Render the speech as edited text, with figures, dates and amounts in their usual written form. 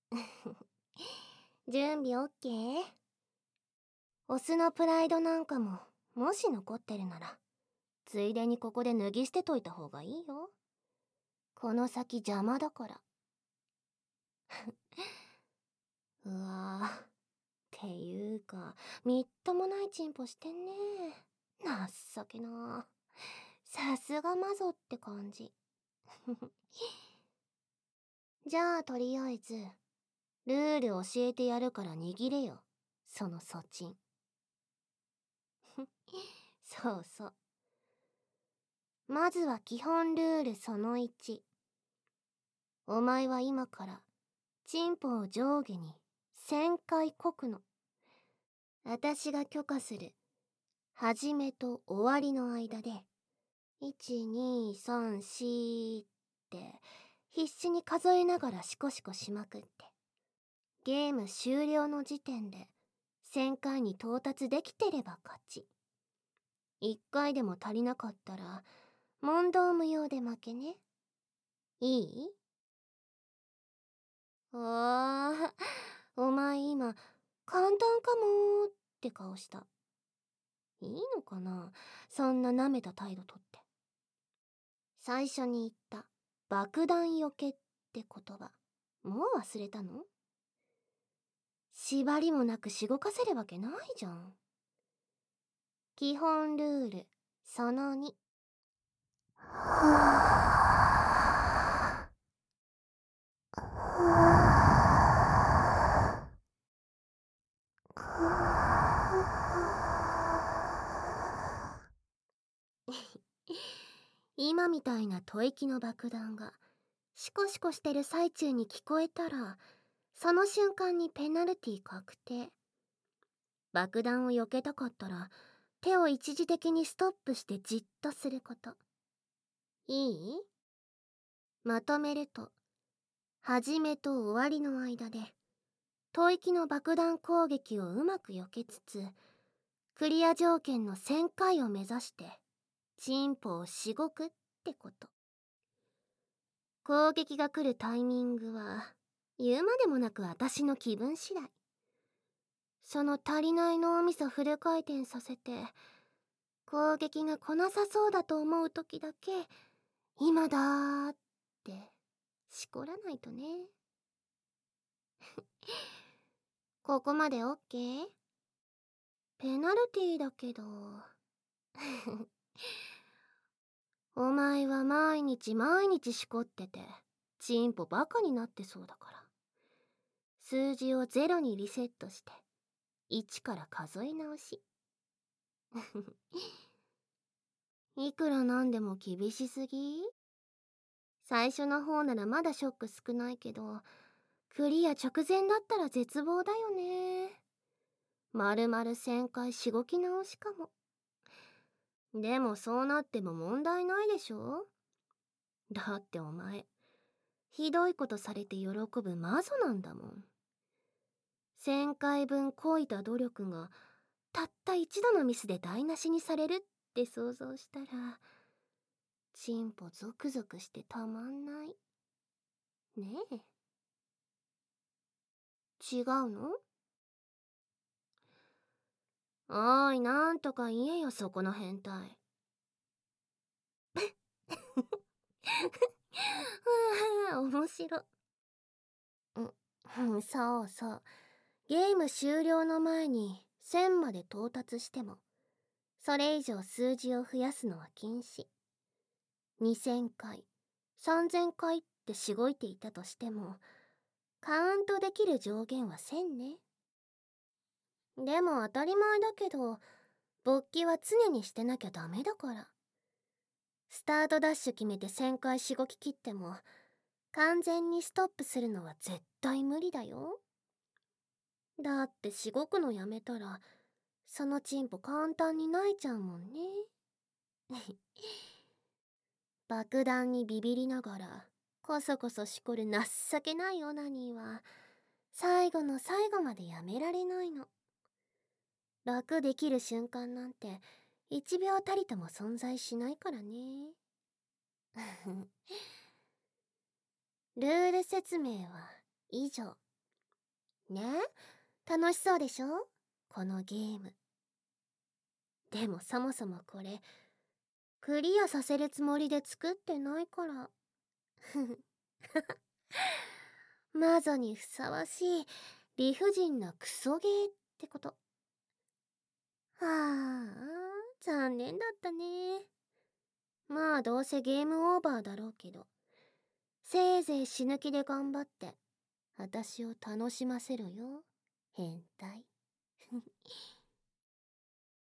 準備 OK？ オスのプライドなんかももし残ってるならついでにここで脱ぎ捨てといた方がいいよ。この先邪魔だから。うわぁ、っていうかみっともないチンポしてんね。情けな。さすがマゾって感じ。じゃあとりあえずルール教えてやるから握れよ、そのソチン。そうそう。まずは基本ルールその1。お前は今からチンポを上下に1000回こくの。私が許可する始めと終わりの間で1234って必死に数えながらシコシコしまくってゲーム終了の時点で1000回に到達できてれば勝ち。1回でも足りなかったら問答無用で負けね。いい？あー、お前今簡単かもって顔した。いいのかな、そんな舐めた態度とって。最初に言った爆弾よけって言葉もう忘れたの？縛りもなくしごかせるわけないじゃん。基本ルールその2。今みたいな吐息の爆弾がシコシコしてる最中に聞こえたらその瞬間にペナルティ確定。爆弾を避けたかったら手を一時的にストップしてじっとすること。いい？まとめると始めと終わりの間で吐息の爆弾攻撃をうまく避けつつクリア条件の1000回を目指してチンポをしごくってこと。攻撃が来るタイミングは言うまでもなく私の気分次第。その足りない脳みそフル回転させて攻撃が来なさそうだと思う時だけ今だーってしこらないとね。ここまで OK？ ペナルティーだけどお前は毎日毎日しこっててチンポバカになってそうだから数字を0にリセットして1から数え直し。いくらなんでも厳しすぎ？最初の方ならまだショック少ないけどクリア直前だったら絶望だよね。丸々1000回しごき直しかも。でもそうなっても問題ないでしょ。だってお前ひどいことされて喜ぶマゾなんだもん。1000回分こいた努力がたった一度のミスで台無しにされるって想像したらチンポゾクゾクしてたまんない。ねえ。違うの？おーい、なんとか言えよそこの変態。面白。そうそう。ゲーム終了の前に1000まで到達してもそれ以上数字を増やすのは禁止。2000回3000回ってしごいていたとしてもカウントできる上限は1000ね。でも当たり前だけど勃起は常にしてなきゃダメだから。スタートダッシュ決めて1000回しごき切っても完全にストップするのは絶対無理だよ。だってしごくのやめたらそのチンポ簡単に泣いちゃうもんね。爆弾にビビりながらこそこそしこる情けないオナニーは最後の最後までやめられないの。楽できる瞬間なんて1秒たりとも存在しないからね。ルール説明は以上。 ねえ、楽しそうでしょ、このゲーム。でもそもそもこれ、クリアさせるつもりで作ってないから。ふふ。魔女にふさわしい理不尽なクソゲーってこと。はあ、残念だったね。まあどうせゲームオーバーだろうけど、せいぜい死ぬ気で頑張って私を楽しませろよ、変態。